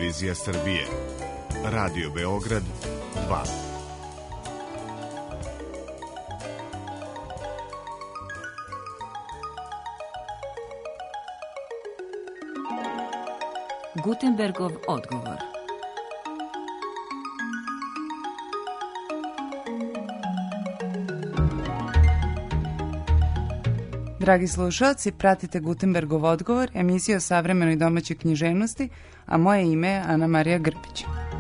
televizija Srbije. Radio Beograd 2. Gutenbergov odgovor. Dragi slušalci, pratite Gutenbergov odgovor, emisiju o savremenoj domaćoj književnosti, a moje ime je Ana Marija Grbić.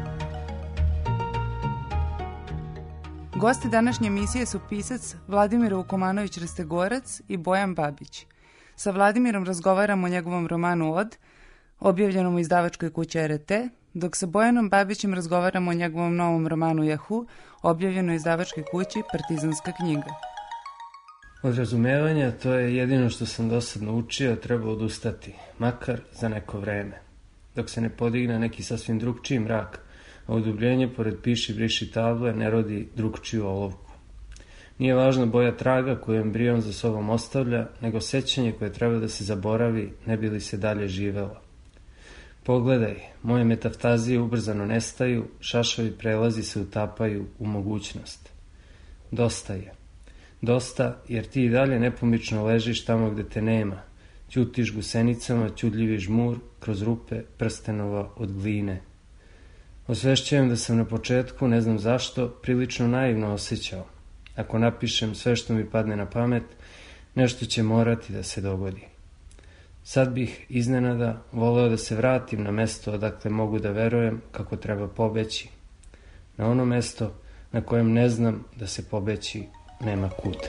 Gosti današnje emisije su pisac Vladimir Vukomanović-Rastegorac i Bojan Babić. Sa Vladimirom razgovaramo o njegovom romanu Od, objavljenom u izdavačkoj kući RT, dok sa Bojanom Babićem razgovaramo o njegovom novom romanu Jahu, objavljenoj u izdavačkoj kući Partizanska knjiga. Od razumevanja to je jedino što sam dosad naučio, treba odustati, makar za neko vreme, dok se ne podigne neki sasvim drugčiji mrak, a udubljenje pored piši briši table ne rodi drugčiju olovku. Nije važna boja traga koju embrion za sobom ostavlja, nego sećanje koje treba da se zaboravi, ne bi li se dalje živelo. Pogledaj, moje metaftazije ubrzano nestaju, šašavi prelazi se utapaju u mogućnost. Dosta je. Dosta, jer ti i dalje nepomično ležiš tamo gde te nema. Ćutiš gusenicama, ćudljivi žmur, kroz rupe prstenova od gline. Osvešćujem da sam na početku, ne znam zašto, prilično naivno osjećao. Ako napišem sve što mi padne na pamet, nešto će morati da se dogodi. Sad bih iznenada voleo da se vratim na mesto odakle mogu da verujem kako treba pobeći. Na ono mesto na kojem ne znam da se pobeći nema kuda.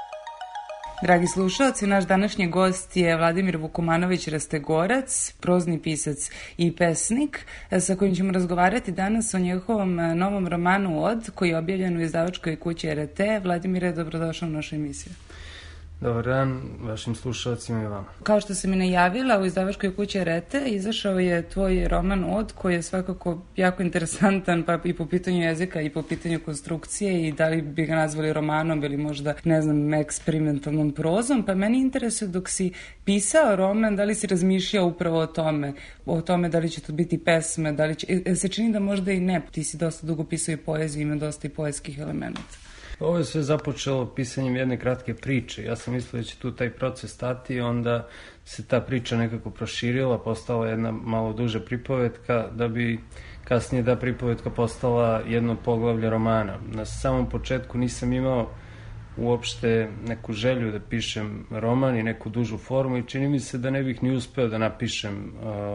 Dragi slušalci, naš današnji gost je Vladimir Vukomanović-Rastegorac, prozni pisac i pesnik, sa kojim ćemo razgovarati danas o njegovom novom romanu Od, koji je objavljen u izdavačkoj kući RT. Vladimire, dobrodošao u našu emisiju. Dobar dan vašim slušalcima i vama. Kao što sam i najavila, u izdavačkoj kući RT izašao je tvoj roman Od, koji je svakako jako interesantan, pa i po pitanju jezika i po pitanju konstrukcije, i da li bi ga nazvali romanom ili možda, ne znam, eksperimentalnom prozom. Pa meni interesuje, dok si pisao roman, da li si razmišljao upravo o tome da li će to biti pesme, da li će, se čini da možda i ne, ti si dosta dugo pisao i poeziju, ima dosta i poetskih elemenata. Ovo je sve započelo pisanjem jedne kratke priče. Ja sam mislio da će tu taj proces stati, onda se ta priča nekako proširila, postala jedna malo duža pripovetka, da bi kasnije ta pripovetka postala jedno poglavlje romana. Na samom početku nisam imao uopšte neku želju da pišem roman i neku dužu formu i čini mi se da ne bih ni uspeo da napišem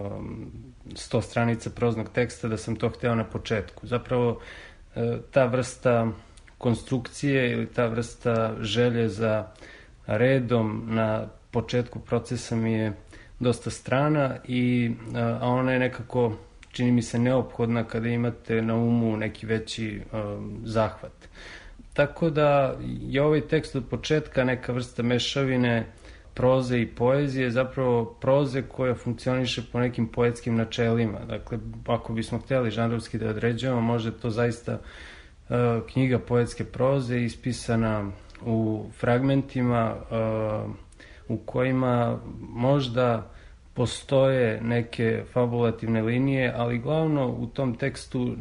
100 stranica proznog teksta, da sam to hteo na početku. Zapravo ta vrsta konstrukcije ili ta vrsta želje za redom na početku procesa mi je dosta strana, a ona je nekako, čini mi se, neophodna kada imate na umu neki veći zahvat. Tako da je ovaj tekst od početka neka vrsta mešavine proze i poezije, zapravo proze koja funkcioniše po nekim poetskim načelima. Dakle, ako bismo htjeli žanrovski da određujemo, može to zaista knjiga poetske proze ispisana u fragmentima u kojima možda postoje neke fabulativne linije, ali glavno u tom tekstu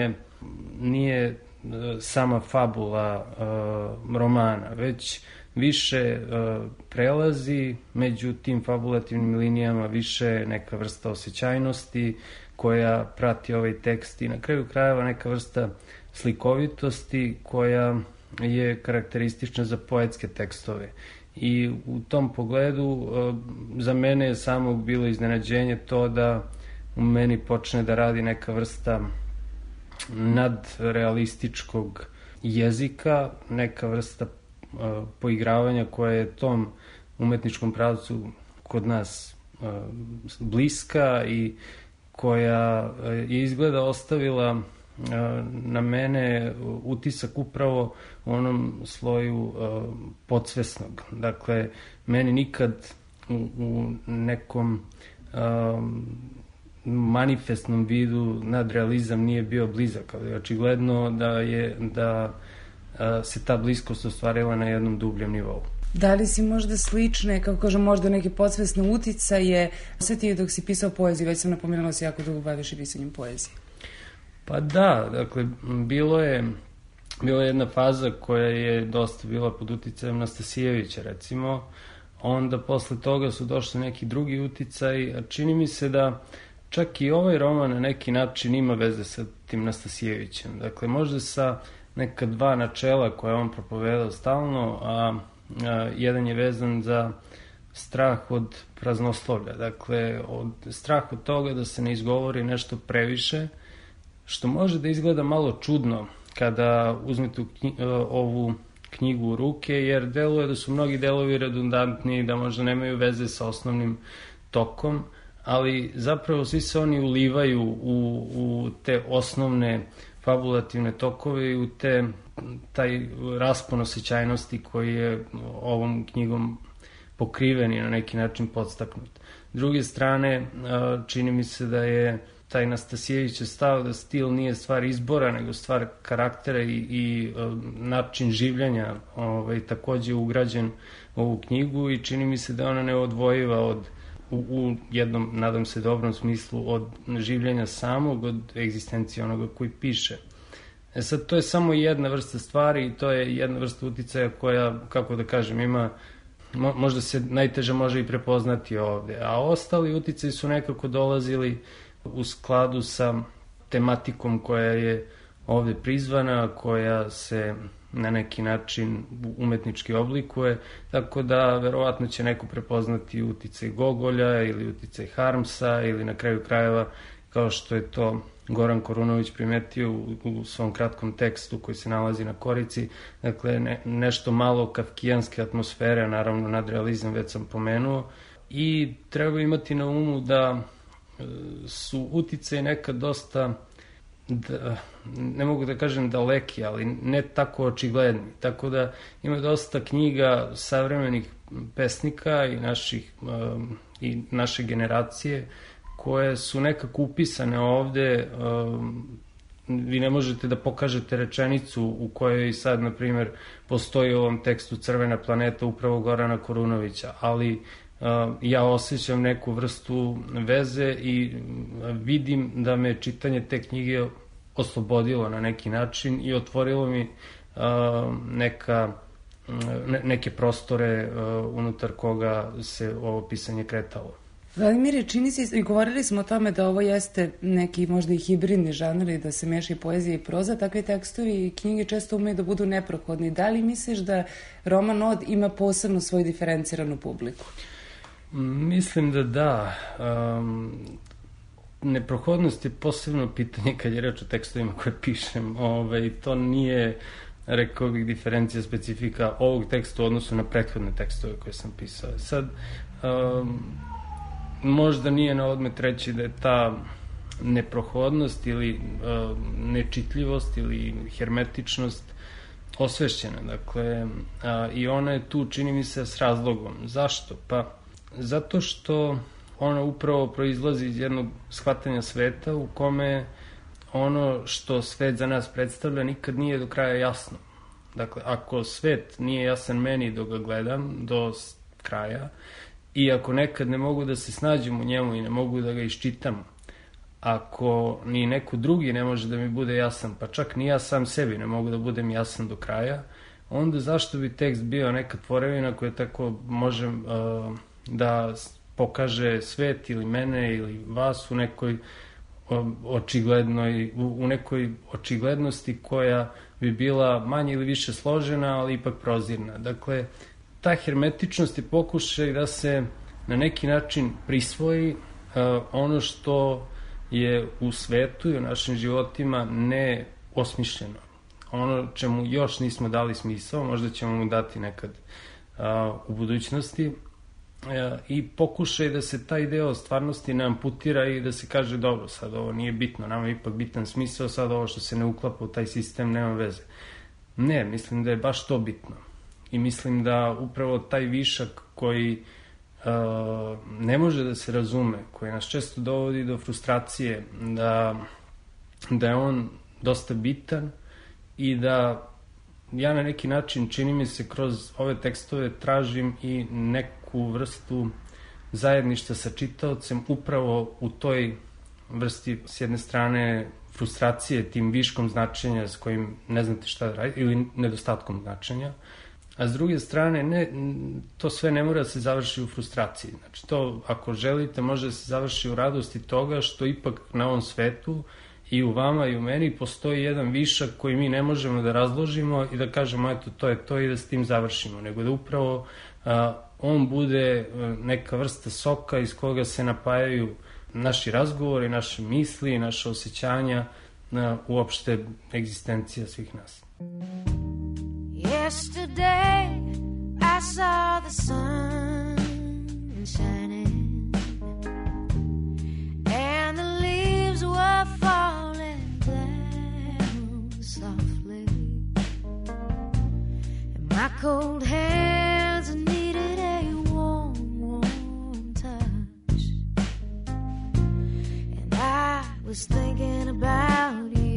nije sama fabula romana, već više prelazi među tim fabulativnim linijama, više neka vrsta osjećajnosti koja prati ovaj tekst i na kraju krajeva neka vrsta slikovitosti koja je karakteristična za poetske tekstove. I u tom pogledu za mene je samo bilo iznenađenje to da u meni počne da radi neka vrsta nadrealističkog jezika, neka vrsta poigravanja koja je tom umetničkom pravcu kod nas bliska i koja je izgleda ostavila na mene utisak upravo u onom sloju podsvesnog. Dakle, meni nikad u nekom manifestnom vidu nadrealizam nije bio blizak, ali očigledno da se ta bliskost ostvarila na jednom dubljem nivou. Da li si možda slične, kako kažem, možda neke podsvesne uticaje osetio dok si pisao poeziju? Već sam napomenula se jako dugo baviš i pisanjem poezije. Pa da, dakle, bila je jedna faza koja je dosta bila pod uticajem Nastasijevića, recimo. Onda posle toga su došli neki drugi uticaj, a čini mi se da čak i ovaj roman na neki način ima veze sa tim Nastasijevićem. Dakle, možda sa neka dva načela koje on propovedao stalno, a jedan je vezan za strah od praznoslovlja. Dakle, strah od toga da se ne izgovori nešto previše, što može da izgleda malo čudno kada uzmete ovu knjigu u ruke, jer deluje da su mnogi delovi redundantni, da možda nemaju veze sa osnovnim tokom, ali zapravo svi se oni ulivaju u te osnovne fabulativne tokove i u taj raspon osjećajnosti koji je ovom knjigom pokriven i na neki način podstaknut. S druge strane, čini mi se da je taj Nastasijević stav da stil nije stvar izbora, nego stvar karaktera i način življenja takođe ugrađen u ovu knjigu i čini mi se da ona ne odvojiva u jednom, nadam se, dobrom smislu od življenja samog, od egzistencije onoga koji piše. Sad, to je samo jedna vrsta stvari i to je jedna vrsta uticaja koja, kako da kažem, ima, možda se najteže može i prepoznati ovde, a ostali uticaji su nekako dolazili u skladu sa tematikom koja je ovde prizvana, koja se na neki način umetnički oblikuje, tako da verovatno će neko prepoznati uticaj Gogolja ili uticaj Harmsa ili na kraju krajeva, kao što je to Goran Korunović primetio u svom kratkom tekstu koji se nalazi na Korici, dakle nešto malo kafkijanske atmosfere, naravno nadrealizam već sam pomenuo, i treba imati na umu da su uticaji nekad dosta, ne mogu da kažem daleki, ali ne tako očigledni. Tako da ima dosta knjiga savremenih pesnika i naše generacije koje su nekako upisane ovde. Vi ne možete da pokažete rečenicu u kojoj sad, na primjer, postoji u ovom tekstu Crvena planeta upravo Gorana Korunovića, ali ja osjećam neku vrstu veze i vidim da me čitanje te knjige oslobodilo na neki način i otvorilo mi neke prostore unutar koga se ovo pisanje kretalo. Vladimire, čini se, i govorili smo o tome da ovo jeste neki možda i hibridni žanr i da se meša i poezija i proza, takvi tekstovi i knjige često umeju da budu neprohodni. Da li misliš da roman Od ima posebno svoju diferenciranu publiku? Mislim da. Neprohodnost je posebno pitanje kad je reč o tekstovima koje pišem. To nije, rekao bih, diferencija specifika ovog teksta u odnosu na prethodne tekstove koje sam pisao. Sad, možda nije na odmet reći da je ta neprohodnost ili nečitljivost ili hermetičnost osvešćena. Dakle, i ona je tu, čini mi se, s razlogom. Zašto? Pa, zato što ona upravo proizlazi iz jednog shvatanja sveta u kome ono što svet za nas predstavlja nikad nije do kraja jasno. Dakle, ako svet nije jasan meni dok ga gledam do kraja i ako nekad ne mogu da se snađem u njemu i ne mogu da ga iščitam, ako ni neko drugi ne može da mi bude jasan, pa čak ni ja sam sebi ne mogu da budem jasan do kraja, onda zašto bi tekst bio neka tvorevina koja tako može da pokaže svet ili mene ili vas u nekoj očiglednosti koja bi bila manje ili više složena, ali ipak prozirna. Dakle, ta hermetičnost je pokušaj da se na neki način prisvoji ono što je u svetu i u našim životima neosmišljeno. Ono čemu još nismo dali smisao, možda ćemo mu dati nekad u budućnosti, i pokušaj da se taj deo stvarnosti ne amputira i da se kaže dobro, sad ovo nije bitno, nama je ipak bitan smisao, sad ovo što se ne uklapa u taj sistem nema veze. Ne, mislim da je baš to bitno. I mislim da upravo taj višak koji ne može da se razume, koji nas često dovodi do frustracije, da je on dosta bitan i da ja na neki način, čini mi se, kroz ove tekstove tražim i neku vrstu zajedništva sa čitaocem upravo u toj vrsti, s jedne strane, frustracije tim viškom značenja s kojim ne znate šta da radite ili nedostatkom značenja, a s druge strane to sve ne mora da se završi u frustraciji. Znači to, ako želite, može da se završi u radosti toga što ipak na ovom svetu i u vama i u meni postoji jedan višak koji mi ne možemo da razložimo i da kažemo eto to je to i da s tim završimo, nego da upravo on bude neka vrsta soka iz koga se napajaju naši razgovori, naše misli, naše osjećanja, uopšte egzistencija svih nas. Yesterday I saw the sun shining and the leaves were falling down softly and my cold hands needed a warm, warm touch and I was thinking about you.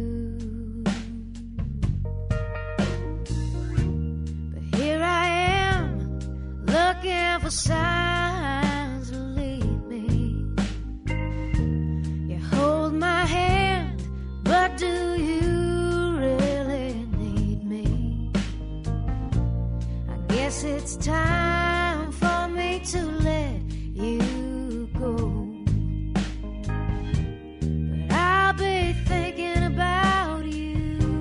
Looking for signs to lead me. You hold my hand, but do you really need me? I guess it's time for me to let you go. But I'll be thinking about you.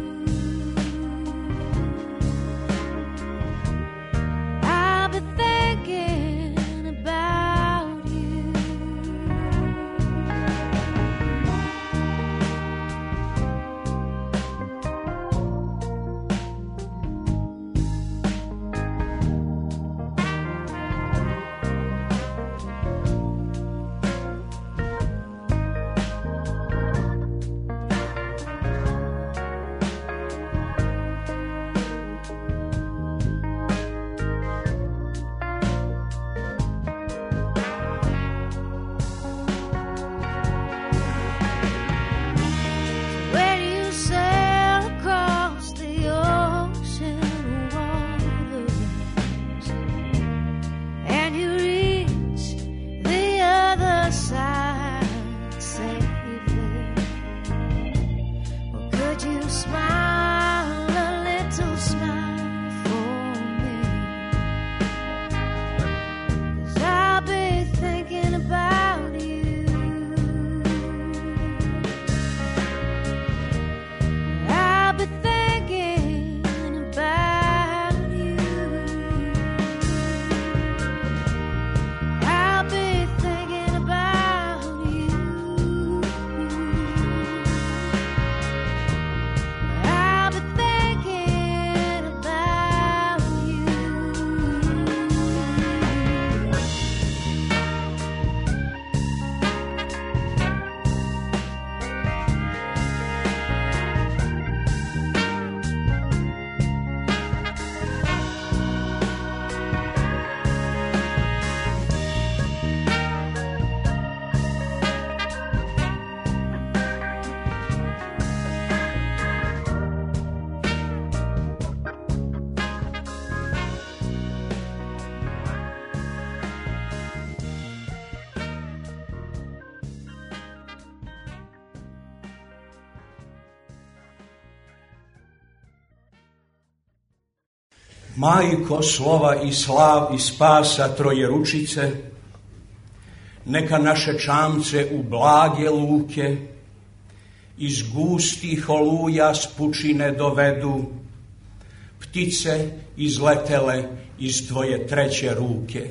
Majko slova i slav i spasa trojeručice, neka naše čamce u blage luke iz gustih oluja s pučine dovedu, ptice izletele iz tvoje treće ruke.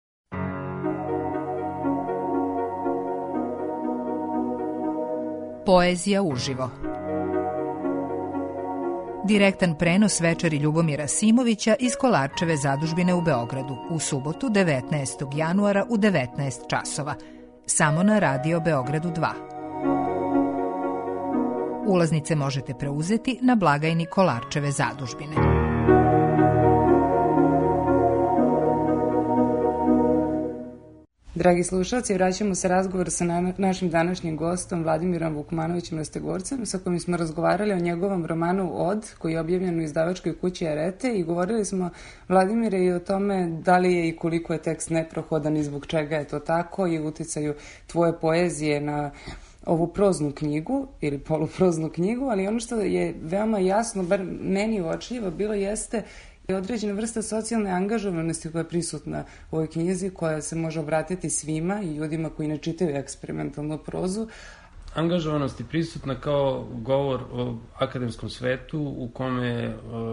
Poezija uživo. Direktan prenos večeri Ljubomira Simovića iz Kolarčeve zadužbine u Beogradu u subotu 19. januara u 19 časova. Samo na Radio Beogradu 2. Ulaznice možete preuzeti na blagajni Kolarčeve zadužbine. Dragi slušalci, vraćamo se razgovor sa našim današnjim gostom Vladimirom Vukmanovićem Rastegorcem, sa kojim smo razgovarali o njegovom romanu Od, koji je objavljen u izdavačkoj kući Arete, i govorili smo, Vladimire, i o tome da li je i koliko je tekst neprohodan i zbog čega je to tako, i uticaju tvoje poezije na ovu proznu knjigu ili poluproznu knjigu, ali ono što je veoma jasno, bar meni uočljivo bilo, jeste određena vrsta socijalne angažovanosti koja je prisutna u ovoj knjizi, koja se može obratiti svima i ljudima koji ne čitaju eksperimentalnu prozu. Angažovanost je prisutna kao govor o akademskom svetu u kome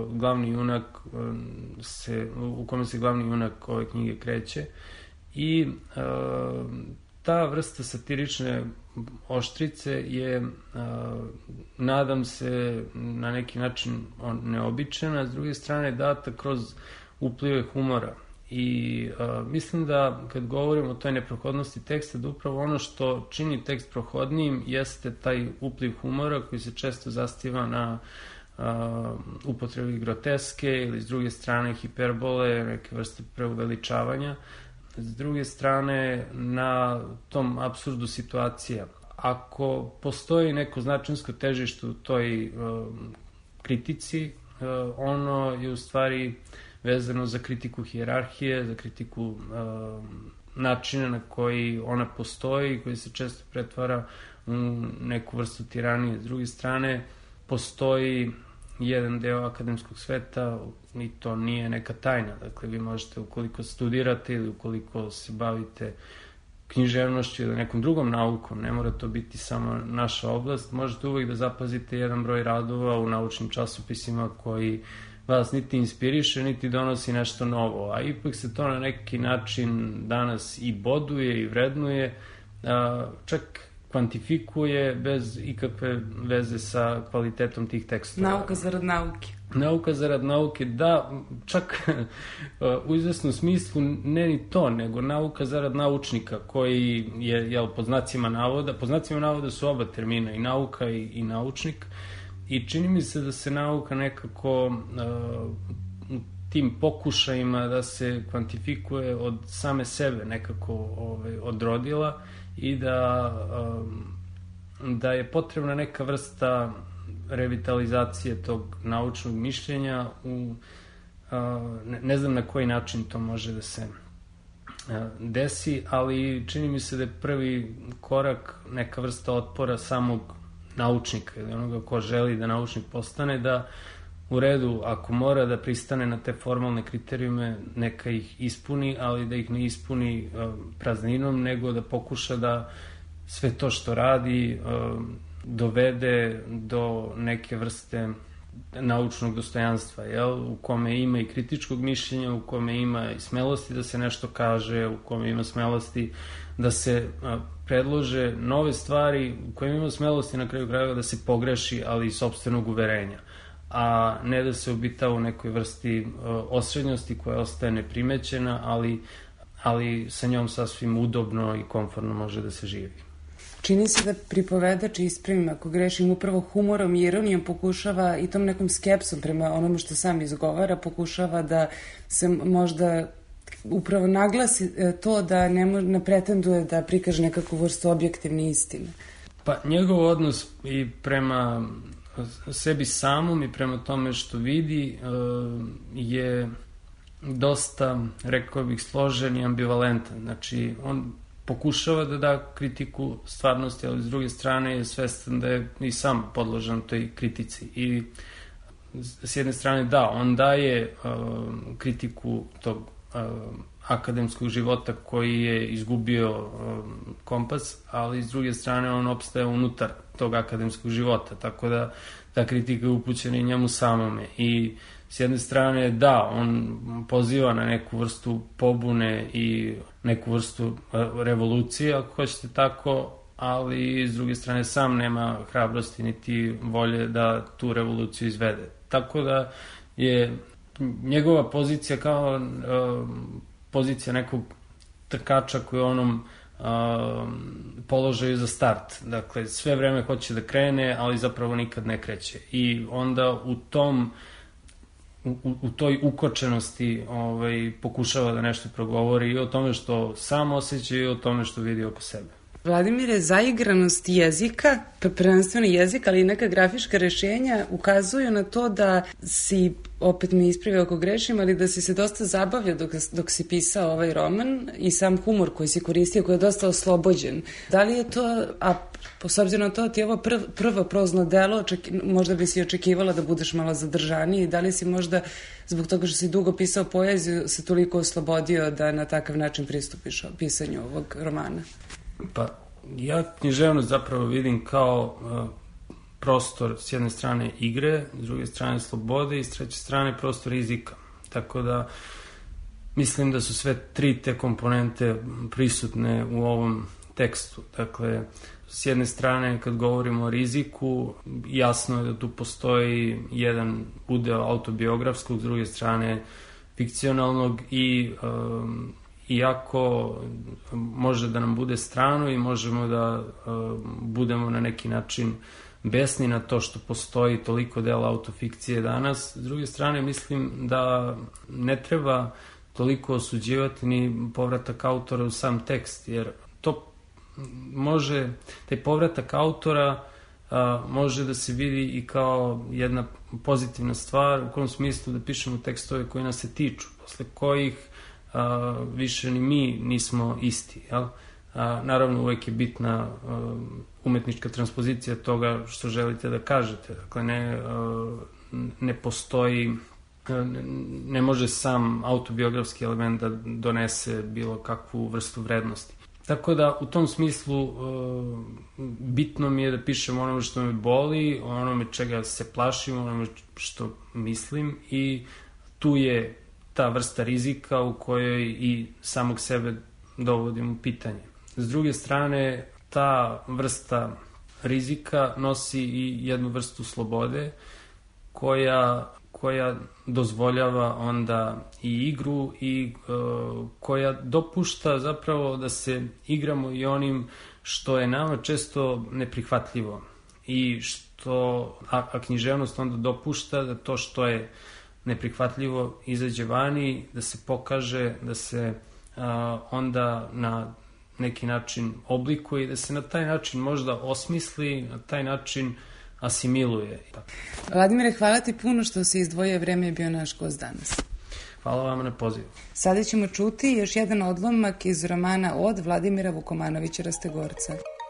se glavni junak ove knjige kreće, i ta vrsta satirične oštrice je, nadam se, na neki način neobičana, s druge strane data kroz uplive humora. I mislim da kad govorimo o toj neprohodnosti teksta, da upravo ono što čini tekst prohodnijim jeste taj upliv humora koji se često zastiva na upotrebi groteske ili s druge strane hiperbole, neke vrste preuveličavanja. S druge strane, na tom apsurdu situacija. Ako postoji neko značajnsko težište u toj kritici, ono je u stvari vezano za kritiku hijerarhije, za kritiku načina na koji ona postoji, koji se često pretvara u neku vrstu tiranije. S druge strane, postoji jedan deo akademskog sveta, i to nije neka tajna. Dakle, vi možete, ukoliko studirate ili ukoliko se bavite književnošću ili nekom drugom naukom, ne mora to biti samo naša oblast, možete uvek da zapazite jedan broj radova u naučnim časopisima koji vas niti inspiriše, niti donosi nešto novo, a ipak se to na neki način danas i boduje i vrednuje, čak kvantifikuje bez ikakve veze sa kvalitetom tih tekstova. Nauka zarad nauke. Nauka zarad nauke, da, čak u izvesnom smislu ne ni to, nego nauka zarad naučnika, koji je, pod znacima navoda su oba termina, i nauka i naučnik, i čini mi se da se nauka nekako tim pokušajima da se kvantifikuje od same sebe nekako odrodila, i da je potrebna neka vrsta revitalizacije tog naučnog mišljenja ne znam na koji način to može da se desi, ali čini mi se da je prvi korak neka vrsta otpora samog naučnika ili onoga ko želi da naučnik postane, da u redu, ako mora da pristane na te formalne kriterijume, neka ih ispuni, ali da ih ne ispuni prazninom, nego da pokuša da sve to što radi dovede do neke vrste naučnog dostojanstva, u kome ima i kritičkog mišljenja, u kome ima i smelosti da se nešto kaže, u kome ima smelosti da se predlože nove stvari, u kome ima smelosti na kraju krajeva da se pogreši, ali iz sopstvenog uverenja, a ne da se obitava u nekoj vrsti osrednjosti koja ostaje neprimećena, ali sa njom sasvim udobno i komfortno može da se živi. Čini se da pripovedač, ispravim ako grešim, upravo humorom i ironijom pokušava i tom nekom skepsom prema onome što sam izgovara, pokušava da se možda upravo naglasi to da ne pretenduje da prikaže nekakvu vrstu objektivne istine. Pa njegov odnos i prema sebi samom i prema tome što vidi je dosta, rekao bih, složen i ambivalentan. Znači, on pokušava da da kritiku stvarnosti, ali s druge strane je svestan da je i sam podložan toj kritici. I s jedne strane da, on daje kritiku tog akademskog života koji je izgubio kompas, ali s druge strane on opstaje unutar tog akademskog života, tako da ta kritika je upućena i njemu samome. I s jedne strane da, on poziva na neku vrstu pobune i neku vrstu revolucije, ako hoćete tako, ali s druge strane sam nema hrabrosti niti volje da tu revoluciju izvede. Tako da je njegova pozicija kao pozicija nekog trkača koji je onom položaju za start. Dakle, sve vreme hoće da krene, ali zapravo nikad ne kreće. I onda u tom u toj ukočenosti pokušava da nešto progovori i o tome što sam osjeća i o tome što vidi oko sebe. Vladimire, zaigranost jezika, prvenstveno jezik, ali i neka grafička rešenja ukazuju na to da si, opet mi ispravi ako grešim, ali da si se dosta zabavljao dok si pisao ovaj roman i sam humor koji si koristio, koji je dosta oslobođen. Da li je to, a s obzirom na to ti je ovo prvo prozno delo, možda bi si očekivala da budeš malo zadržaniji, da li si možda zbog toga što si dugo pisao poeziju se toliko oslobodio da na takav način pristupiš pisanju ovog romana? Pa, ja književnost zapravo vidim kao prostor s jedne strane igre, s druge strane slobode i s treće strane prostor rizika. Tako da mislim da su sve tri te komponente prisutne u ovom tekstu. Dakle, s jedne strane kad govorimo o riziku, jasno je da tu postoji jedan udeo autobiografskog, s druge strane fikcionalnog i iako može da nam bude strano i možemo da budemo na neki način besni na to što postoji toliko dela autofikcije danas. S druge strane, mislim da ne treba toliko osuđivati ni povratak autora u sam tekst, jer to može, taj povratak autora može da se vidi i kao jedna pozitivna stvar, u kom smislu da pišemo tekstove koji nas se tiču, posle kojih više ni mi nismo isti. Jel? Naravno, uvek je bitna umetnička transpozicija toga što želite da kažete. Dakle, ne postoji, ne može sam autobiografski element da donese bilo kakvu vrstu vrednosti. Tako da, u tom smislu, bitno mi je da pišem onome što me boli, onome čega se plašim, onome što mislim i tu je ta vrsta rizika u kojoj i samog sebe dovodim u pitanje. S druge strane, ta vrsta rizika nosi i jednu vrstu slobode koja dozvoljava onda i igru i koja dopušta zapravo da se igramo i onim što je nama često neprihvatljivo i što, a književnost onda dopušta da to što je neprihvatljivo izađe vani, da se pokaže, da se onda na neki način oblikuje i da se na taj način možda osmisli, na taj način asimiluje. Vladimire, hvala ti puno što si izdvojio vreme i bio naš gost danas. Hvala vama na pozivu. Sada ćemo čuti još jedan odlomak iz romana Od Vladimira Vukomanovića Rastegorca.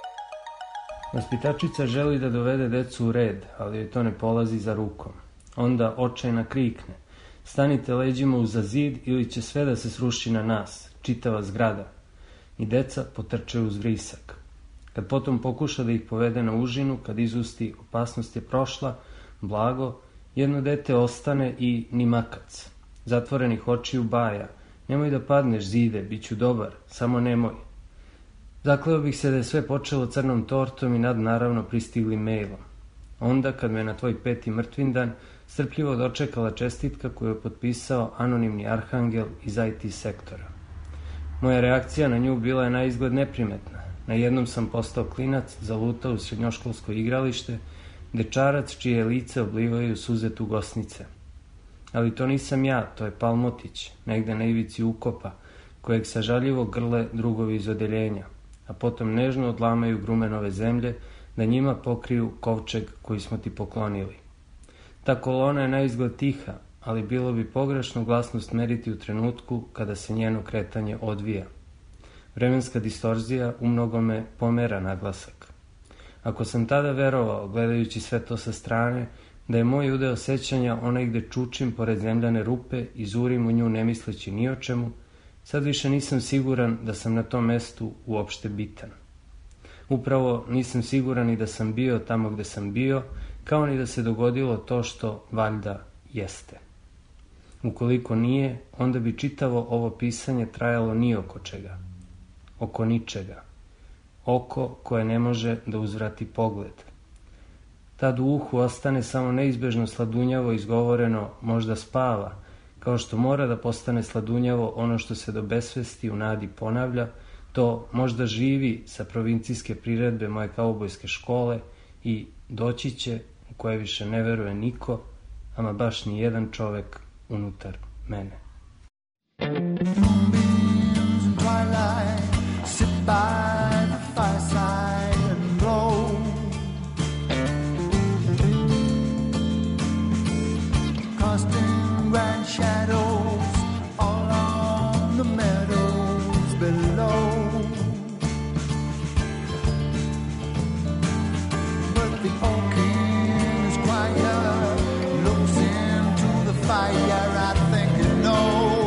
Vaspitačica želi da dovede decu u red, ali joj to ne polazi za rukom. Onda očajna krikne: stanite leđima uza zid ili će sve da se sruši na nas, čitava zgrada. I deca potrče uz vrisak. Kad potom pokuša da ih povede na užinu, kad izusti opasnost je prošla, blago, jedno dete ostane i ni makac. Zatvorenih očiju baja: nemoj da padneš, zide, bit ću dobar, samo nemoj. Zakleo bih se da je sve počelo crnom tortom i naravno pristigli mailom. Onda, kad me na tvoj 5. mrtvindan strpljivo dočekala čestitka koju je potpisao anonimni arhangel iz IT sektora. Moja reakcija na nju bila je na izgled neprimetna. Na jednom sam postao klinac, zalutao u srednjoškolsko igralište, dečarac čije lice oblivaju suze tugosnice. Ali to nisam ja, to je Palmotić, negde na ivici ukopa, kojeg sažaljivo grle drugovi iz odeljenja, a potom nežno odlamaju grumenove zemlje da njima pokriju kovčeg koji smo ti poklonili. Ta kolona je na izgled tiha, ali bilo bi pogrešno glasnost meriti u trenutku kada se njeno kretanje odvija. Vremenska distorzija u mnogome pomera naglasak. Ako sam tada verovao, gledajući sve to sa strane, da je moj udeo sećanja onaj gde čučim pored zemljane rupe i zurim u nju ne misleći ni o čemu, sad više nisam siguran da sam na tom mestu uopšte bitan. Upravo nisam siguran i da sam bio tamo gde sam bio, kao ni da se dogodilo to što valjda jeste. Ukoliko nije, onda bi čitavo ovo pisanje trajalo ni oko čega. Oko ničega. Oko koje ne može da uzvrati pogled. Tad u uhu ostane samo neizbežno sladunjavo izgovoreno možda spava, kao što mora da postane sladunjavo ono što se do besvesti u nadi ponavlja, to možda živi sa provincijske priredbe moje kaubojske škole i doći će u koje više ne veruje niko, ama baš ni jedan čovek unutar mene. Moonbeams and twilight, sit by the fireside and blow. Casting grand shadows all on the meadows below. But the old king is quiet, looks into the fire, I think it knows.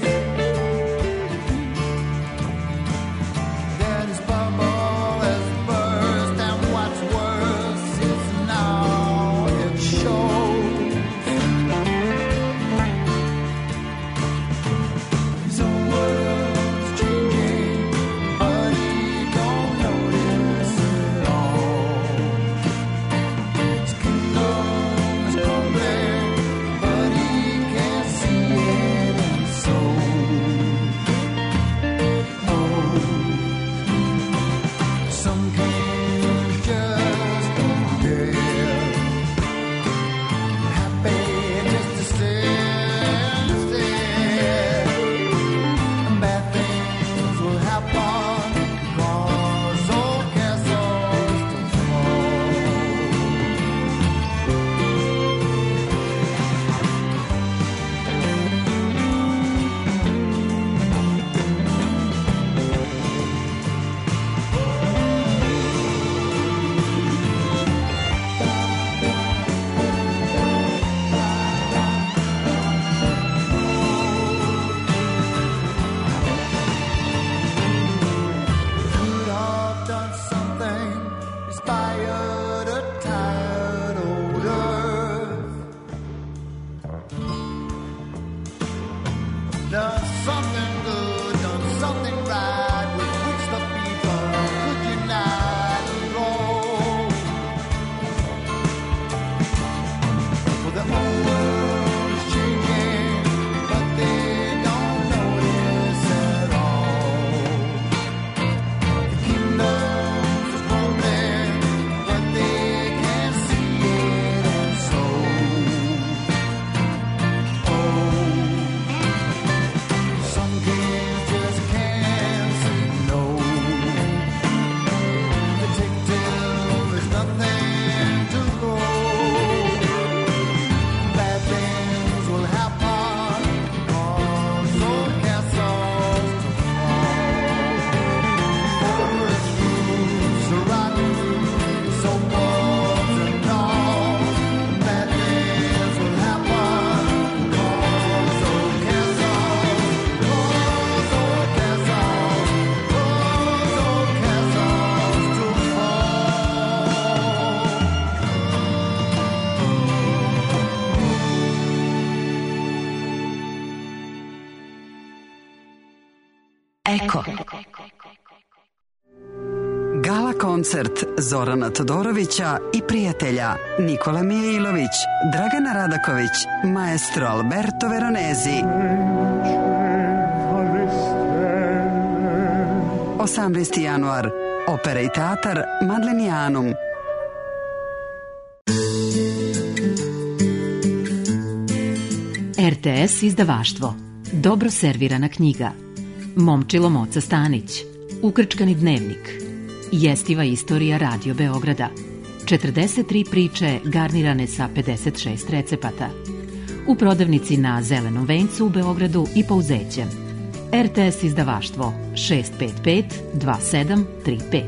Eko. Gala koncert Zorana Todorovića i prijatelja Nikola Mijailović, Dragana Radaković, maestro Alberto Veronesi. 18. januar, Opera i teatar Madlenianum. RTS izdavaštvo. Dobro servirana knjiga. Momčilo Moca Stanić. Ukrčkani dnevnik. Jestiva istorija Radio Beograda. 43 priče garnirane sa 56 recepata. U prodavnici na Zelenom vencu u Beogradu i Pouzećem. RTS izdavaštvo 655 2735.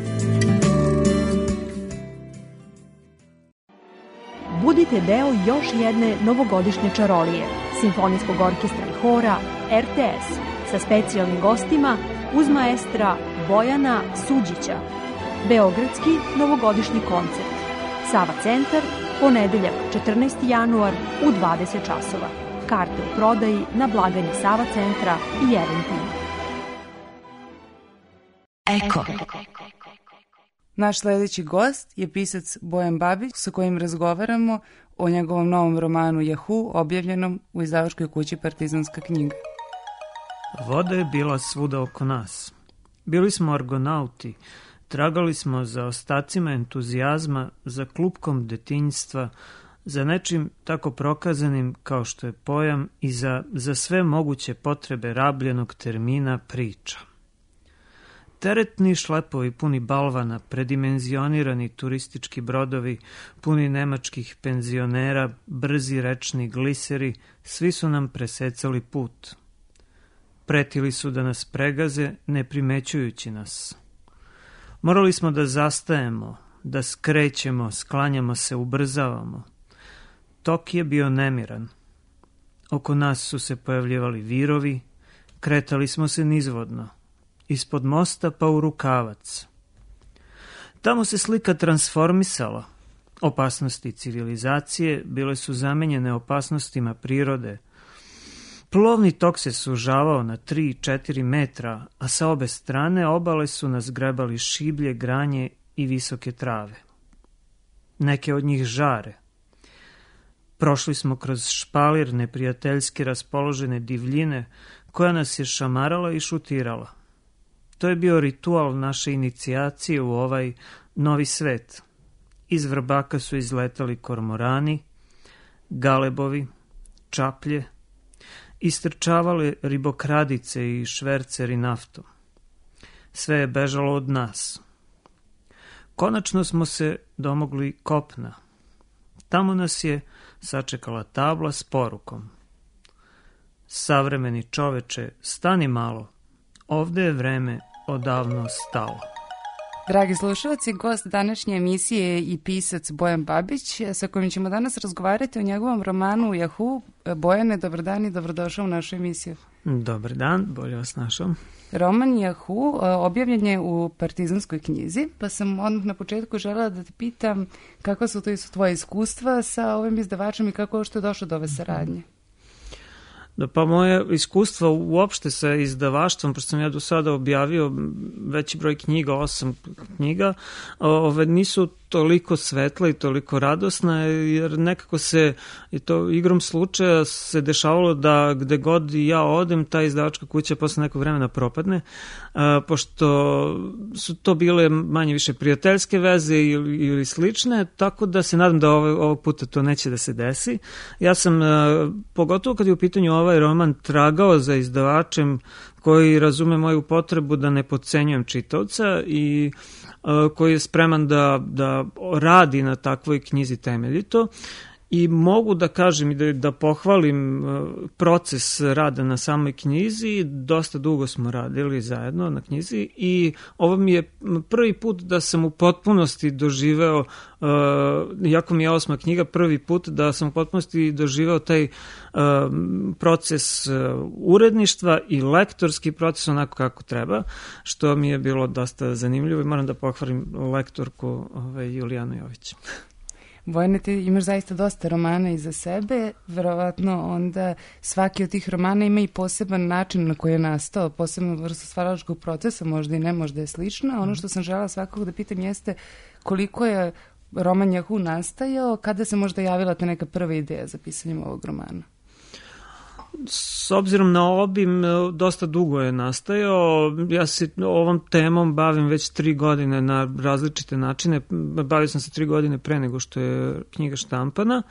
Budite deo još jedne novogodišnje čarolije Simfonijskog orkestra i hora RTS sa specijalnim gostima uz maestra Bojana Suđića. Beogradski novogodišnji koncert. Sava centar, ponedeljak 14. januar u 20 časova. Karte u prodaji na blagajni Sava centra i Eventim. Eko. Naš sledeći gost je pisac Bojan Babić, sa kojim razgovaramo o njegovom novom romanu Jahu, objavljenom u izdavačkoj kući Partizanska knjiga. Voda je bila svuda oko nas. Bili smo argonauti, tragali smo za ostacima entuzijazma, za klupkom detinjstva, za nečim tako prokazanim kao što je pojam i za sve moguće potrebe rabljenog termina priča. Teretni šlepovi puni balvana, predimenzionirani turistički brodovi, puni nemačkih penzionera, brzi rečni gliseri, svi su nam presecali put. Pretili su da nas pregaze, ne primećujući nas. Morali smo da zastajemo, da skrećemo, sklanjamo se, ubrzavamo. Tok je bio nemiran. Oko nas su se pojavljivali virovi, kretali smo se nizvodno, ispod mosta pa u rukavac. Tamo se slika transformisala. Opasnosti civilizacije bile su zamenjene opasnostima prirode. Plovni tok se sužavao na 3-4 metra, a sa obe strane obale su nas grebali šiblje, granje i visoke trave. Neke od njih žare. Prošli smo kroz špalir neprijateljski raspoložene divljine koja nas je šamarala i šutirala. To je bio ritual naše inicijacije u ovaj novi svet. Iz vrbaka su izletali kormorani, galebovi, čaplje, istrčavale ribokradice i šverceri naftom. Sve je bežalo od nas. Konačno smo se domogli kopna. Tamo nas je sačekala tabla s porukom. Savremeni čoveče, stani malo, ovde je vreme odavno stalo. Dragi slušalci, gost današnje emisije je i pisac Bojan Babić, sa kojim ćemo danas razgovarati o njegovom romanu Yahoo. Bojane, dobar dan i dobrodošao u našu emisiju. Dobar dan, bolje vas našao. Roman Yahoo objavljen je u Partizanskoj knjizi, pa sam odmah na početku želela da te pitam kako su to tvoje iskustva sa ovim izdavačem i kako što je došlo do ove saradnje. Da, pa moje iskustva uopšte sa izdavaštvom, pošto sam ja do sada objavio veći broj knjiga, 8 knjiga, nisu toliko svetla i toliko radosna, jer nekako se, i to igrom slučaja, se dešavalo da gde god ja odem, ta izdavačka kuća posle nekog vremena propadne, pošto su to bile manje više prijateljske veze ili slične, tako da se nadam da ovog puta to neće da se desi. Ja sam, pogotovo kad je u pitanju ovaj roman, tragao za izdavačem koji razume moju potrebu da ne podcenjujem čitaoca i koji je spreman da radi na takvoj knjizi temeljito. I mogu da kažem i da pohvalim proces rada na samoj knjizi. Dosta dugo smo radili zajedno na knjizi i ovo mi je prvi put da sam u potpunosti doživeo, jako mi je 8. knjiga, prvi put da sam u potpunosti doživeo taj proces uredništva i lektorski proces onako kako treba, što mi je bilo dosta zanimljivo i moram da pohvalim lektorku Julijanu Jović. Bojane, ti imaš zaista dosta romana iza sebe, verovatno onda svaki od tih romana ima i poseban način na koji je nastao, posebno vrstu stvaralačkog procesa, možda i ne, možda je slična. Ono što sam želela svakako da pitam jeste koliko je roman Yahoo nastajao, kada se možda javila ta neka prva ideja za pisanjem ovog romana? S obzirom na obim, dosta dugo je nastajao. Ja se ovom temom bavim već 3 godine na različite načine. Bavio sam se 3 godine pre nego što je knjiga štampana.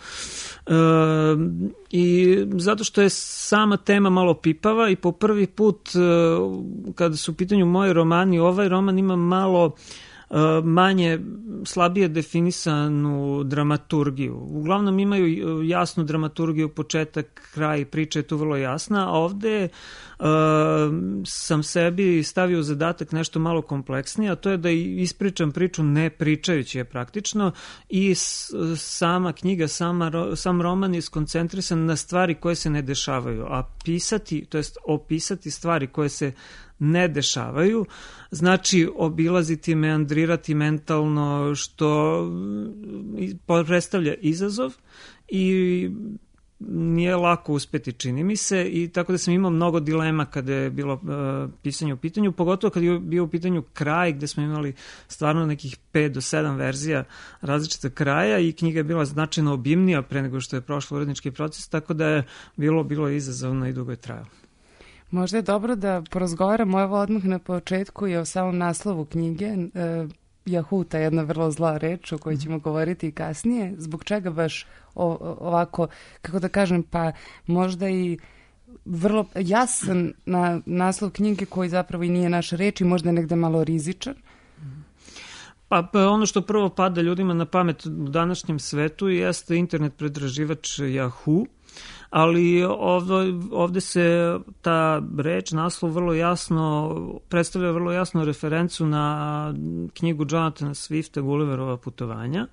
I zato što je sama tema malo pipava i po prvi put kada su u pitanju moji romani, ovaj roman ima malo manje, slabije definisanu dramaturgiju. Uglavnom imaju jasnu dramaturgiju, početak, kraj, priča je tu vrlo jasna, a ovde sam sebi stavio zadatak nešto malo kompleksnije, a to je da ispričam priču ne pričajući je praktično i sama knjiga, sam roman je skoncentrisan na stvari koje se ne dešavaju, a pisati, to jest opisati stvari koje se ne dešavaju, znači obilaziti, meandrirati mentalno, što predstavlja izazov i nije lako uspeti, čini mi se, i tako da sam imao mnogo dilema kada je bilo pisanje u pitanju, pogotovo kada je bio u pitanju kraj, gde smo imali stvarno nekih 5 do 7 verzija različita kraja i knjiga je bila značajno obimnija pre nego što je prošlo urednički proces, tako da je bilo izazovno i dugo je trajalo. Možda je dobro da porazgovaramo ovo odmah na početku i o samom naslovu knjige. Yahoo, ta jedna vrlo zla reč o kojoj ćemo govoriti i kasnije, zbog čega baš ovako, kako da kažem, pa možda i vrlo jasan na naslov knjige koji zapravo i nije naša reč i možda negde malo rizičan? Pa ono što prvo pada ljudima na pamet u današnjem svetu jeste internet pretraživač Yahoo, ali ovde se ta reč, naslov vrlo jasno, predstavlja vrlo jasno referencu na knjigu Jonathana Swifta Gulliverova putovanja.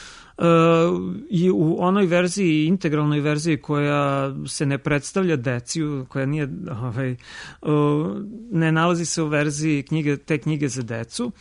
I u onoj verziji, integralnoj verziji koja se ne predstavlja deci, koja nije, ne nalazi se u verziji te knjige za decu,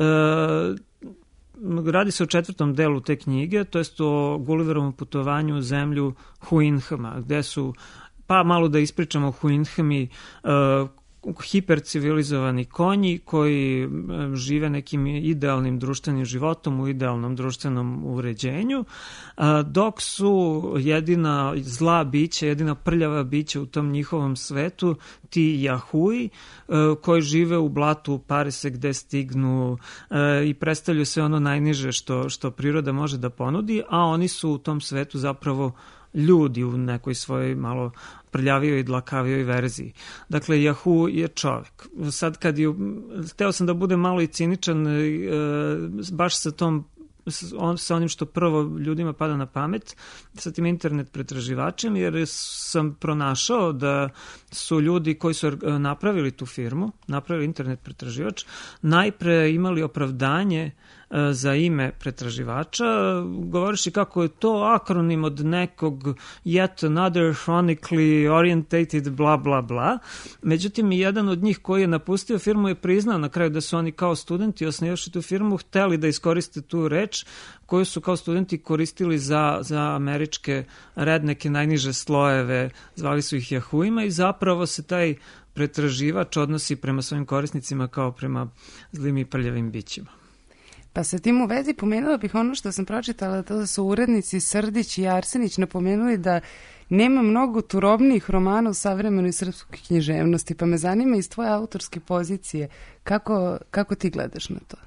radi se o 4. delu te knjige, to jest o Gulliverovom putovanju u zemlju Huinhama, gde su, pa malo da ispričamo o Huinhami, hipercivilizovani konji koji žive nekim idealnim društvenim životom u idealnom društvenom uređenju, dok su jedina zla bića, jedina prljava bića u tom njihovom svetu ti Yahui koji žive u blatu Parisa gde stignu i predstavljaju se ono najniže što priroda može da ponudi, a oni su u tom svetu zapravo ljudi u nekoj svojoj malo prljavijoj i dlakavijoj verziji. Dakle, Yahoo je čovek. Sad kad hteo sam da budem malo i ciničan baš sa onim što prvo ljudima pada na pamet, sa tim internet pretraživačem, jer sam pronašao da su ljudi koji su napravili tu firmu, napravili internet pretraživač, najpre imali opravdanje za ime pretraživača, govoriš kako je to akronim od nekog yet another chronically orientated bla bla bla. Međutim, jedan od njih koji je napustio firmu je priznao na kraju da su oni kao studenti osnivaši tu firmu hteli da iskoriste tu reč koju su kao studenti koristili za američke redneke najniže slojeve, zvali su ih Yahooima i zapravo se taj pretraživač odnosi prema svojim korisnicima kao prema zlim i prljavim bićima. Pa sa tim u vezi pomenula bih ono što sam pročitala, to da su urednici Srdić i Arsenić napomenuli da nema mnogo turobnijih romana u savremenoj srpskoj književnosti, pa me zanima iz tvoje autorske pozicije, kako ti gledaš na to?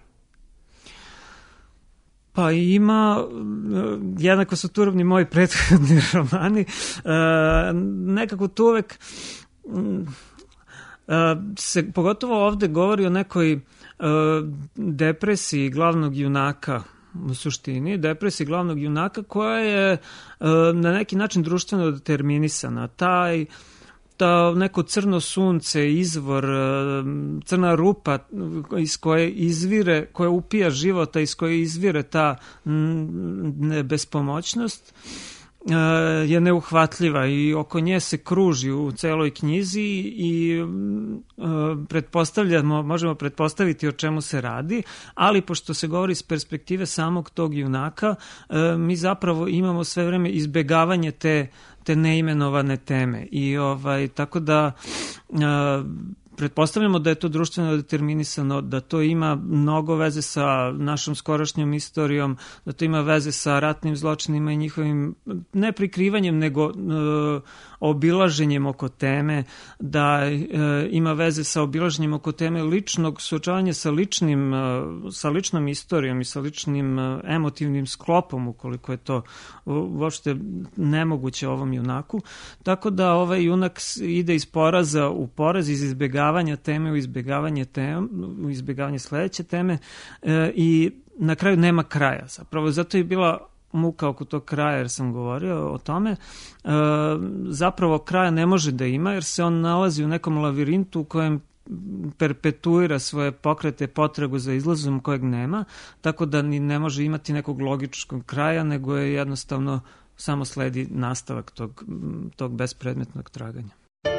Pa ima, jednako su turobni moji prethodni romani, nekako tu uvek se pogotovo ovde govori o nekoj depresiji glavnog junaka, u suštini, depresiji glavnog junaka koja je na neki način društveno determinisana. Ta neko crno sunce, izvor, crna rupa iz koje izvire, koja upija života, iz koje izvire ta bespomoćnost, je neuhvatljiva i oko nje se kruži u celoj knjizi i možemo pretpostaviti o čemu se radi, ali pošto se govori iz perspektive samog tog junaka, mi zapravo imamo sve vreme izbegavanje te neimenovane teme i tako da pretpostavljamo da je to društveno determinisano, da to ima mnogo veze sa našom skorašnjom istorijom, da to ima veze sa ratnim zločinima i njihovim ne prikrivanjem, nego obilaženjem oko teme, da ima veze sa obilaženjem oko teme ličnog suočavanja sa ličnom istorijom i sa ličnim emotivnim sklopom, ukoliko je to uopšte nemoguće ovom junaku. Tako da ovaj junak ide iz poraza u poraz, iz izbegavanja teme u izbegavanje sledeće teme i na kraju nema kraja. Zapravo zato je bila muka oko tog kraja, jer sam govorio o tome. Zapravo kraja ne može da ima, jer se on nalazi u nekom lavirintu u kojem perpetuira svoje pokrete, potragu za izlazom kojeg nema, tako da ni ne može imati nekog logičkog kraja, nego je jednostavno samo sledi nastavak tog bespredmetnog traganja.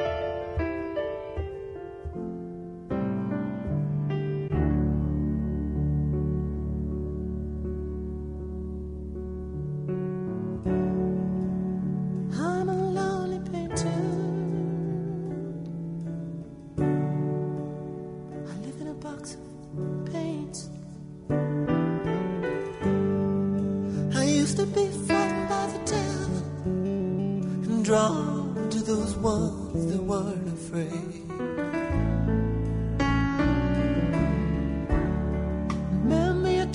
Drawn to those ones that weren't afraid. Remember your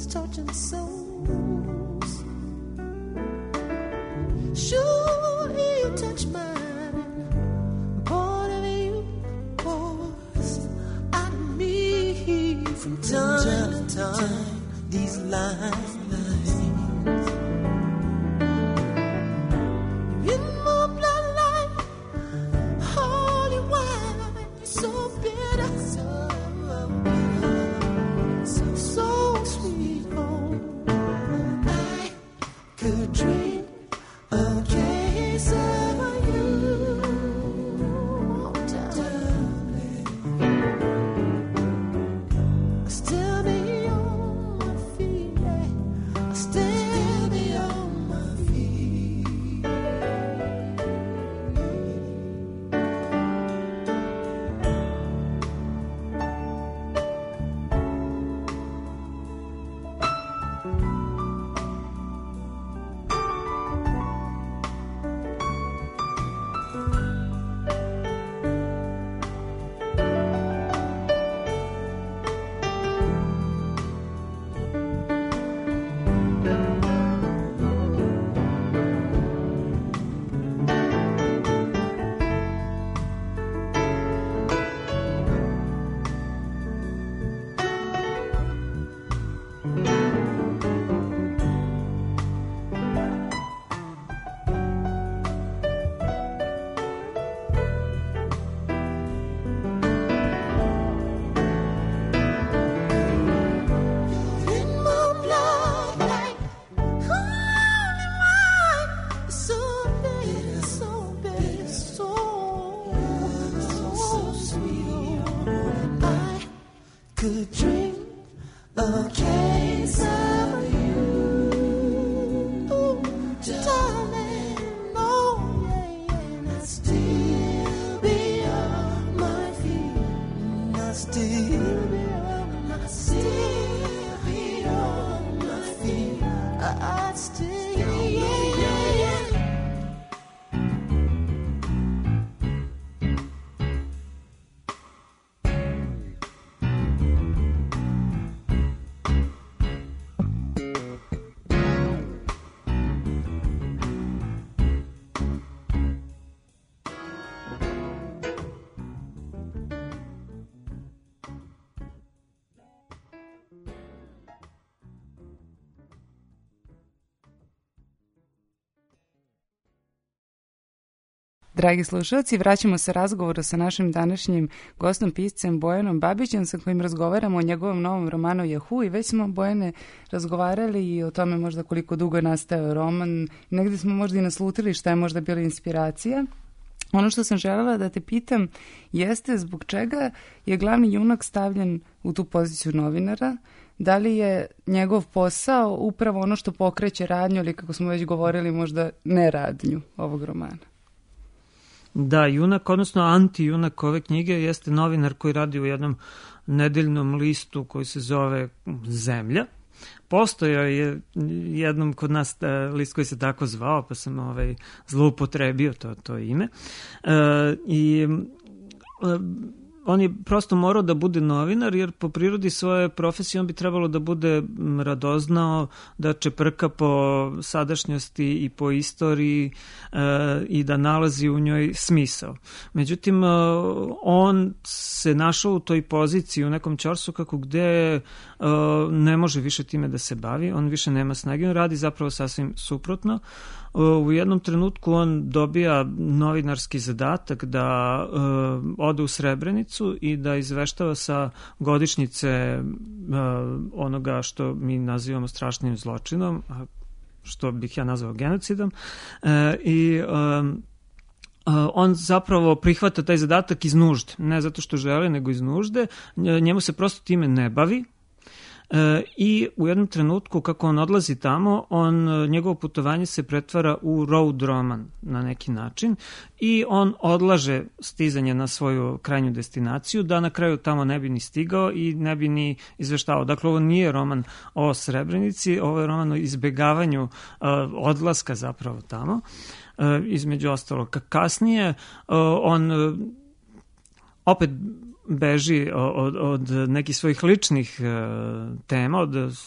words touching souls. Sure, you touch mine. Part of you pours out of me from time to time. These lines. In my bloodline, holy wine, so bitter, so sweet. Oh, I could drink a case of you, darling. I still be on my feet, yeah. I still be on my feet. In my blood, like holy wine, so bitter, so bitter, so sweet. I could drink a case of you, darling. Oh yeah, and I still be on my feet. And I still be on, I still be on my feet. I still, yeah. Dragi slušalci, vraćamo se razgovoru sa našim današnjim gostom, piscem Bojanom Babićem, sa kojim razgovaramo o njegovom novom romanu Jahu, i već smo, Bojane, razgovarali i o tome možda koliko dugo je nastao roman. Negdje smo možda i naslutili šta je možda bila inspiracija. Ono što sam željela da te pitam jeste zbog čega je glavni junak stavljen u tu poziciju novinara. Da li je njegov posao upravo ono što pokreće radnju ili, kako smo već govorili, možda neradnju ovog romana? Da, junak, odnosno anti-junak ove knjige jeste novinar koji radi u jednom nedeljnom listu koji se zove Zemlja. Postojao je jednom kod nas list koji se tako zvao, pa sam zloupotrebio to ime. On je prosto morao da bude novinar, jer po prirodi svoje profesije on bi trebalo da bude radoznao, da čeprka po sadašnjosti i po istoriji i da nalazi u njoj smisao. Međutim, on se našao u toj poziciji u nekom ćorsokaku gde ne može više time da se bavi, on više nema snage, on radi zapravo sasvim suprotno. U jednom trenutku on dobija novinarski zadatak da ode u Srebrenicu i da izveštava sa godišnjice onoga što mi nazivamo strašnim zločinom, što bih ja nazvao genocidom. On zapravo prihvata taj zadatak iz nužde, ne zato što žele, nego iz nužde. Njemu se prosto time ne bavi. I u jednom trenutku kako on odlazi tamo, njegovo putovanje se pretvara u road roman na neki način i on odlaže stizanje na svoju krajnju destinaciju da na kraju tamo ne bi ni stigao i ne bi ni izveštavao. Dakle, ovo nije roman o Srebrenici, ovo je roman o izbegavanju odlaska zapravo tamo. Između ostalog, kasnije on opet beži od nekih svojih ličnih tema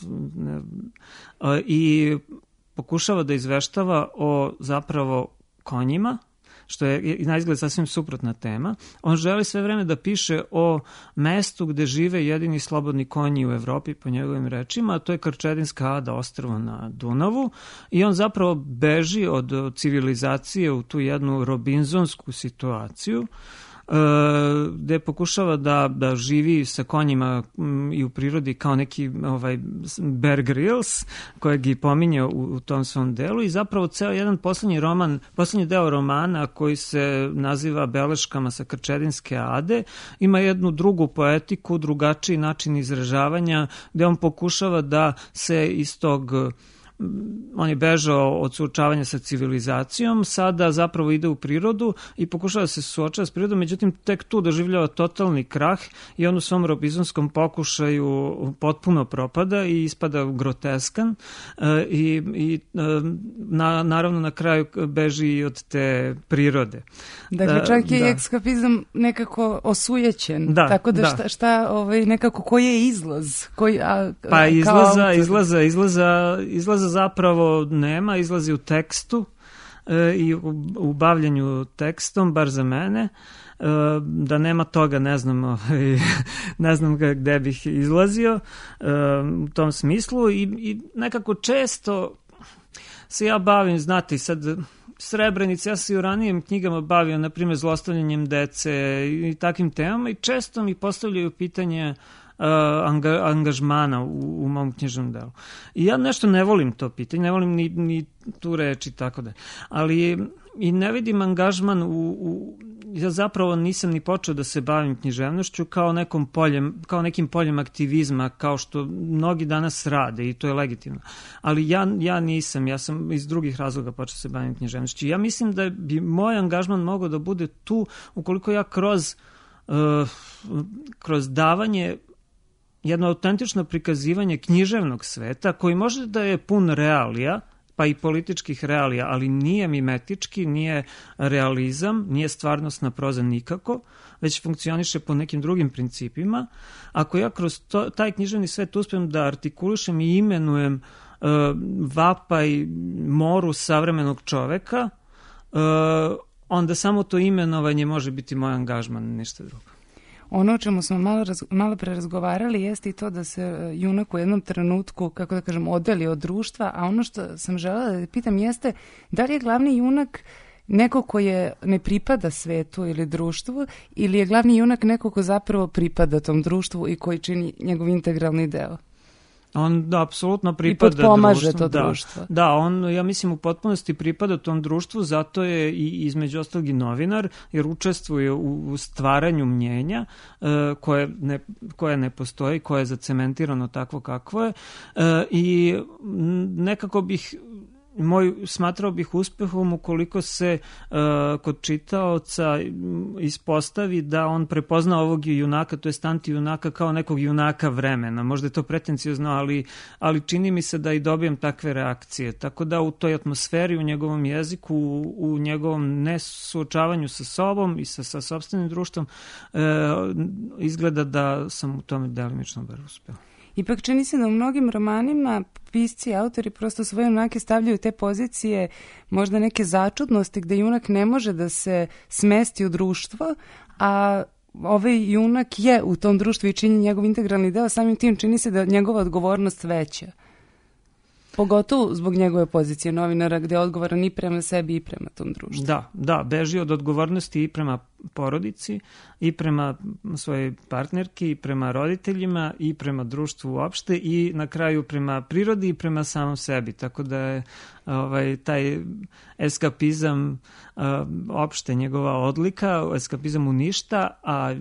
i pokušava da izveštava o zapravo konjima, što je na izgled sasvim suprotna tema. On želi sve vreme da piše o mestu gde žive jedini slobodni konji u Evropi, po njegovim rečima, a to je Krčedinska Ada, ostrvo na Dunavu, i on zapravo beži od civilizacije u tu jednu robinzonsku situaciju, gde pokušava da živi sa konjima i u prirodi kao neki Bear Grylls, kojeg i pominje u tom svom delu, i zapravo ceo jedan poslednji deo romana koji se naziva Beleškama sa Krčedinske Ade ima jednu drugu poetiku, drugačiji način izražavanja, gde on pokušava da se iz tog on je bežao od suočavanja sa civilizacijom, sada zapravo ide u prirodu i pokušava da se suočava s prirodom, međutim tek tu doživljava totalni krah i on u svom robinzonskom pokušaju potpuno propada i ispada groteskan i naravno na kraju beži i od te prirode. Dakle, čak je ekskapizam nekako osujećen, tako da šta nekako koji je izlaz? Pa izlaza zapravo nema, izlazi u tekstu i u bavljanju tekstom, bar za mene. Da nema toga ne znam gde bih izlazio u tom smislu i nekako često se ja bavim, znate, sad Srebrenica, ja se i u ranijim knjigama bavio, na primjer, zlostavljanjem dece i takvim temama i često mi postavljaju pitanje angažmana u mom knjižnom delu. I ja nešto ne volim to pitanje, ne volim ni tu reč i tako da. Ali i ne vidim angažman ja zapravo nisam ni počeo da se bavim književnošću kao nekim poljem aktivizma, kao što mnogi danas rade i to je legitimno. Ali ja nisam, ja sam iz drugih razloga počeo se bavim književnošću. Ja mislim da bi moj angažman mogao da bude tu ukoliko ja kroz davanje jedno autentično prikazivanje književnog sveta, koji može da je pun realija, pa i političkih realija, ali nije mimetički, nije realizam, nije stvarnostna proza nikako, već funkcioniše po nekim drugim principima. Ako ja kroz taj književni svet uspijem da artikulišem i imenujem vapaj moru savremenog čoveka, onda samo to imenovanje može biti moj angažman, ništa drugo. Ono o čemu smo malo pre razgovarali jeste i to da se junak u jednom trenutku, kako da kažem, odeli od društva, a ono što sam želela da pitam jeste da li je glavni junak neko ko ne pripada svetu ili društvu, ili je glavni junak neko ko zapravo pripada tom društvu i koji čini njegov integralni deo? On apsolutno pripada društvu. I potpomaže to društvo. Da, on, ja mislim, u potpunosti pripada tom društvu, zato je i između ostalog i novinar, jer učestvuje u stvaranju mnjenja koje ne postoji, koje je zacementirano takvo kakvo je. I nekako smatrao bih uspehom ukoliko se kod čitaoca ispostavi da on prepozna ovog junaka, to je antijunaka, kao nekog junaka vremena. Možda je to pretenciozno, ali čini mi se da i dobijem takve reakcije. Tako da u toj atmosferi, u njegovom jeziku, u njegovom nesuočavanju sa sobom i sa sopstvenim društvom, izgleda da sam u tome delimično bar uspeo. Ipak čini se da u mnogim romanima pisci, autori prosto svoje junake stavljaju te pozicije, možda neke začudnosti gde junak ne može da se smesti u društvo, a ovaj junak je u tom društvu i čini njegov integralni deo, samim tim čini se da je njegova odgovornost veća. Pogotovo zbog njegove pozicije novinara gde je odgovoran i prema sebi i prema tom društvu. Da, beži od odgovornosti i prema porodici, i prema svojoj partnerki, i prema roditeljima, i prema društvu uopšte, i na kraju prema prirodi i prema samom sebi. Tako da je taj eskapizam opšte njegova odlika, eskapizam u ništa, a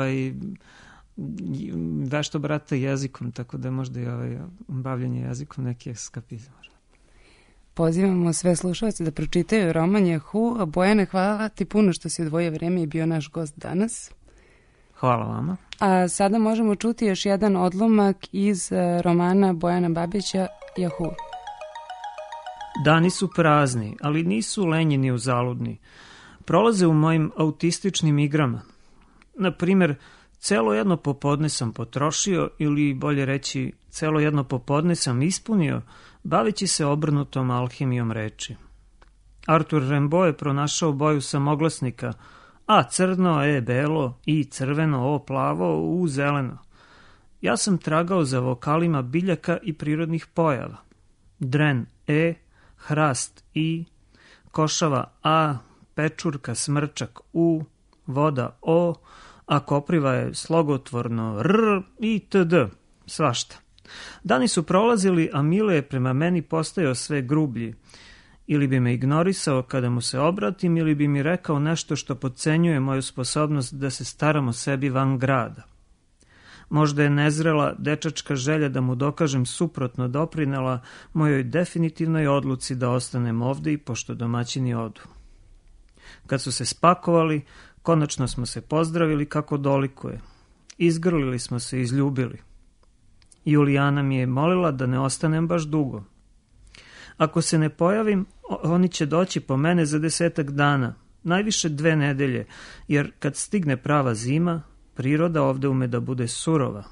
vešto brata jezikom, tako da je možda i bavljanje jezikom neki eskapizam. Pozivamo sve slušalce da pročitaju roman Jahu. Bojane, hvala ti puno što si odvojio vreme i bio naš gost danas. Hvala vama. A sada možemo čuti još jedan odlomak iz romana Bojana Babića Jahu. Dani su prazni, ali nisu lenji uzaludni. Prolaze u mojim autističnim igrama. Na primer, Celo jedno popodne sam potrošio, ili bolje reći, celo jedno popodne sam ispunio, baveći se obrnutom alhemijom reči. Arthur Rimbaud je pronašao boju samoglasnika A crno, E belo, I crveno, O plavo, U zeleno. Ja sam tragao za vokalima biljaka i prirodnih pojava. Dren E, hrast I, košava A, pečurka, smrčak U, voda O, a kopriva je slogotvorno R i td. Svašta. Dani su prolazili, a Mile je prema meni postajao sve grublji. Ili bi me ignorisao kada mu se obratim, ili bi mi rekao nešto što podcenjuje moju sposobnost da se staram o sebi van grada. Možda je nezrela dečačka želja da mu dokažem suprotno doprinela mojoj definitivnoj odluci da ostanem ovde i pošto domaćini odu. Kad su se spakovali, konačno smo se pozdravili kako dolikuje. Izgrlili smo se i izljubili. Julijana mi je molila da ne ostanem baš dugo. Ako se ne pojavim, oni će doći po mene za 10 dana, najviše 2 nedelje, jer kad stigne prava zima, priroda ovde ume da bude surova.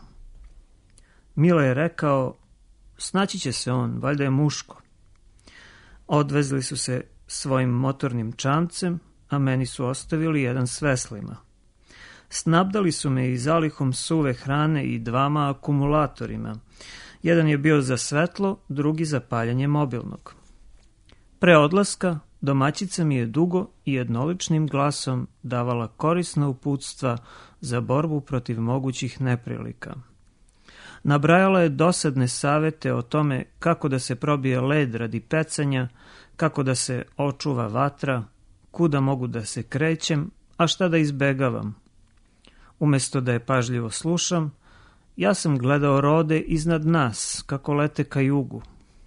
Mile je rekao, snaći će se on, valjda je muško. Odvezli su se svojim motornim čamcem, a meni su ostavili jedan s veslima. Snabdali su me i zalihom suve hrane i 2 akumulatorima. Jedan je bio za svetlo, drugi za paljanje mobilnog. Pre odlaska, domaćica mi je dugo i jednoličnim glasom davala korisna uputstva za borbu protiv mogućih neprilika. Nabrajala je dosadne savete o tome kako da se probije led radi pecanja, kako da se očuva vatra, kuda mogu da se krećem, a šta da izbegavam. Umesto da je pažljivo slušam, ja sam gledao rode iznad nas, kako lete ka jugu.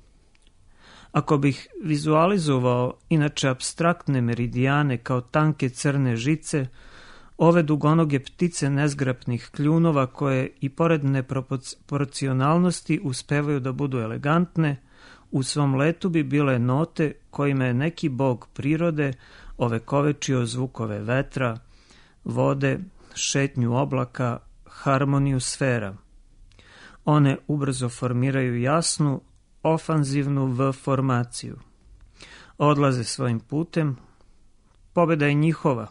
Ako bih vizualizovao inače apstraktne meridijane kao tanke crne žice, ove dugonoge ptice nezgrapnih kljunova koje i pored neproporcionalnosti uspevaju da budu elegantne, u svom letu bi bile note kojima je neki bog prirode ovekovečio zvukove vetra, vode, šetnju oblaka, harmoniju sfera. One ubrzo formiraju jasnu, ofanzivnu V formaciju. Odlaze svojim putem, pobeda je njihova.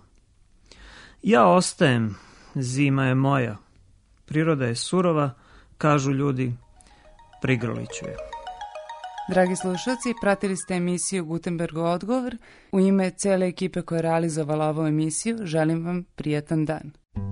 Ja ostajem, zima je moja. Priroda je surova, kažu ljudi, prigrliću je. Dragi slušalci, pratili ste emisiju Gutenberg odgovor. U ime cele ekipe koja je realizovala ovu emisiju, želim vam prijetan dan.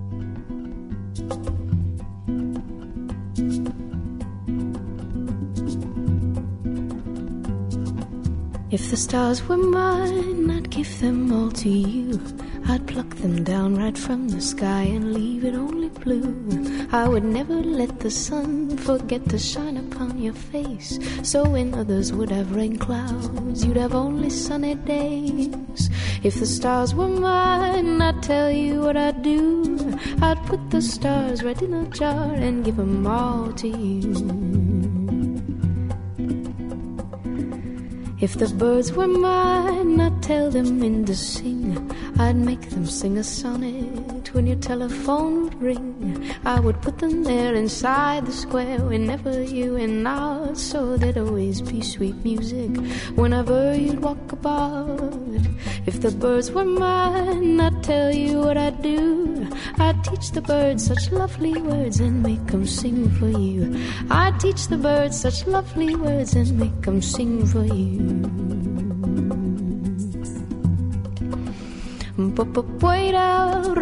If the stars were mine, I'd give them all to you. I'd pluck them down right from the sky and leave it only blue. I would never let the sun forget to shine upon your face. So when others would have rain clouds, you'd have only sunny days. If the stars were mine, I'd tell you what I'd do. I'd put the stars right in a jar and give them all to you. If the birds were mine, I'd tell them when to sing. I'd make them sing a sonnet when your telephone would ring. I would put them there inside the square whenever you went out, so there'd always be sweet music whenever you'd walk about. If the birds were mine, I'd tell you what I'd do. I'd teach the birds such lovely words and make them sing for you. I'd teach the birds such lovely words and make them sing for you. Wait out,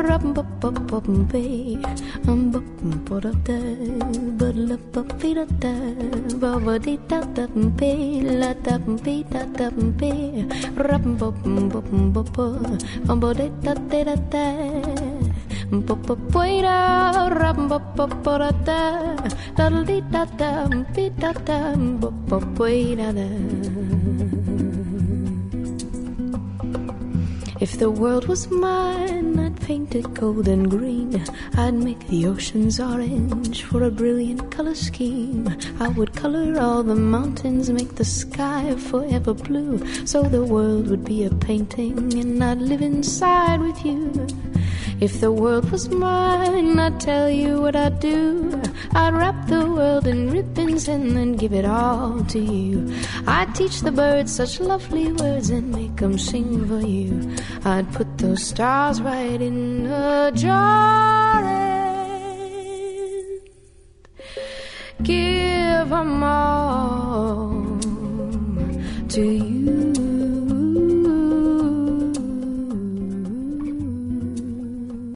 If the world was mine, I'd paint it gold and green. I'd make the oceans orange for a brilliant color scheme. I would color all the mountains, make the sky forever blue, so the world would be a painting and I'd live inside with you. If the world was mine, I'd tell you what I'd do. I'd wrap the world in ribbons and then give it all to you. I'd teach the birds such lovely words and make them sing for you. I'd put those stars right in a jar and give them all to you.